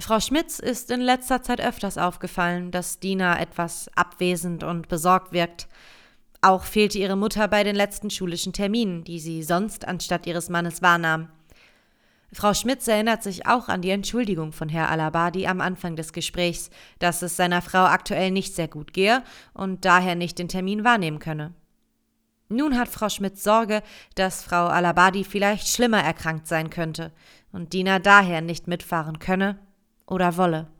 Frau Schmitz ist in letzter Zeit öfters aufgefallen, dass Dina etwas abwesend und besorgt wirkt. Auch fehlte ihre Mutter bei den letzten schulischen Terminen, die sie sonst anstatt ihres Mannes wahrnahm. Frau Schmitz erinnert sich auch an die Entschuldigung von Herr Al-Abadi am Anfang des Gesprächs, dass es seiner Frau aktuell nicht sehr gut gehe und daher nicht den Termin wahrnehmen könne. Nun hat Frau Schmitz Sorge, dass Frau Al-Abadi vielleicht schlimmer erkrankt sein könnte und Dina daher nicht mitfahren könne oder wolle.